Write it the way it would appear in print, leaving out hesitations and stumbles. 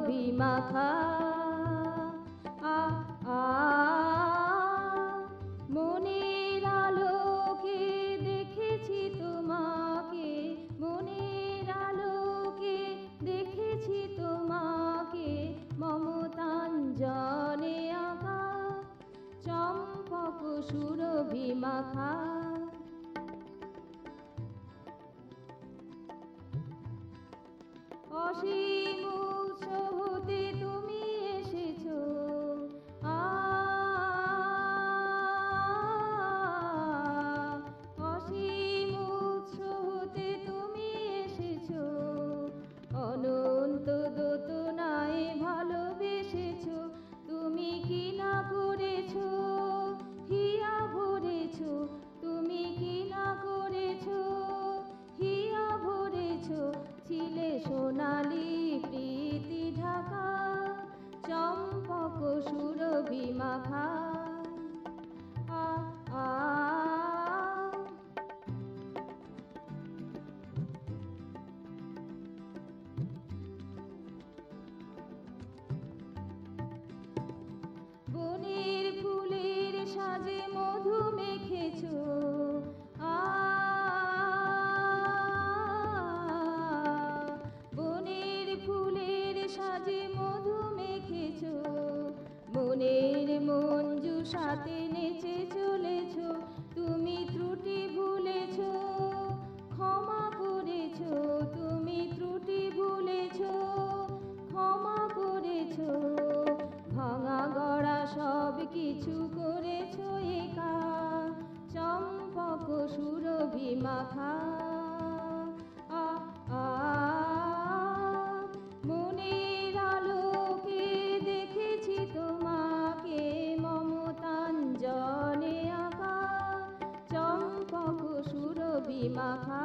সুরভি মাখা। আ আ মনের আলোকে দেখেছি তোমাকে, মনের আলোকে দেখেছি তোমাকে, মমতাঞ্জনে আঁকা চম্পক সুরভি মাখা। অসীম উৎস হতে তুমি এসেছো, অসীম উৎস হতে তুমি এসেছো, অনন্ত দোতনায় ভালোবেসেছো। তুমি কি না করেছো, হিয়া ভরেছো, তুমি কি না করেছো, হিয়া ভরেছো। ছিলে সোনালি প্রীতি ঢাকা চম্পক সুরভি মাখা। আ আ বনের ফুলের সাজে মধু মেখেছো, বনের ফুলের সাজে মধু মেখেছো। মনের মঞ্জু সাথে নেচে চলেছো, তুমি ত্রুটি ভুলেছো, ক্ষমা করেছো, তুমি ত্রুটি ভুলেছো, ক্ষমা করেছো। ভাঙা গড়া সব কিছু করেছো একা চম্পক সুরভি মাখা। আ আ মনের আলোকে দেখেছি তোমাকে, মমতাঞ্জনে আঁকা চম্পক সুরভি মাখা।